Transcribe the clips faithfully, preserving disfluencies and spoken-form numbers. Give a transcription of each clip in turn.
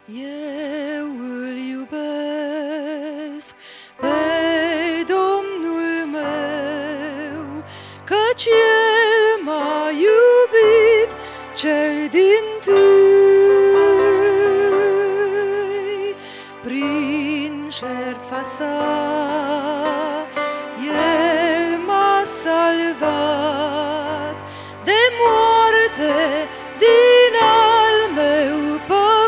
Eu îl iubesc pe Domnul meu, căci El m-a iubit cel dintâi. Prin jertfa Sa El m-a salvat de moarte din al meu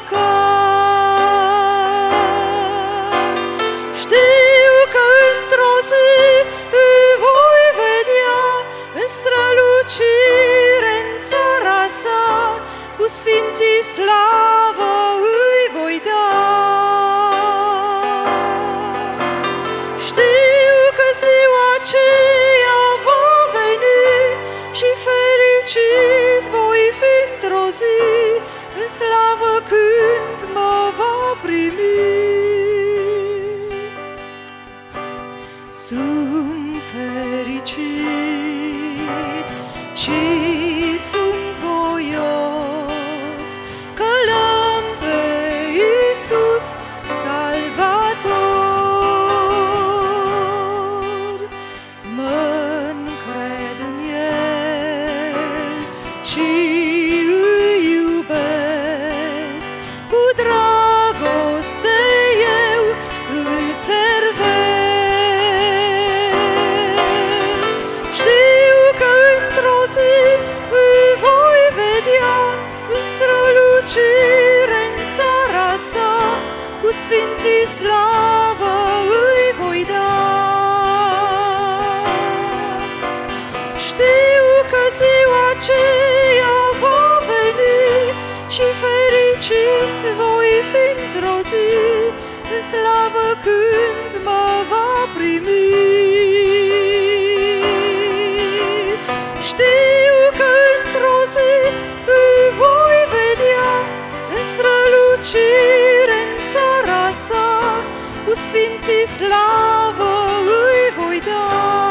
păcat. Știu că într-o zi îl voi vedea în strălucire în țara Sa, cu sfinții slavă îi voi da. Știu că ziua aceea va veni și fericit voi fi într-o zi, în slavă când mă va primi. Sunt fericit și sunt voios că l-am pe Iisus Salvator. Mă-ncred în El și îl iubesc, cu dragoste eu îl servesc. Știu că într-o zi îl voi vedea în strălucire în țara Sa, cu sfinții slavă îi voi da. Știu că ziua aceea va veni și fericit voi fi într-o zi, în slavă când mă va primi. Știu că într-o zi îl voi vedea în strălucire în țara Sa, cu sfinții slavă îi voi da.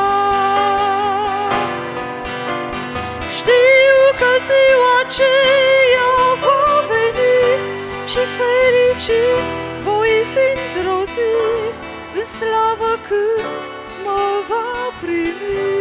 Știu că ziua aceea va veni și fericit voi fi într-o zi, în slavă când mă va primi.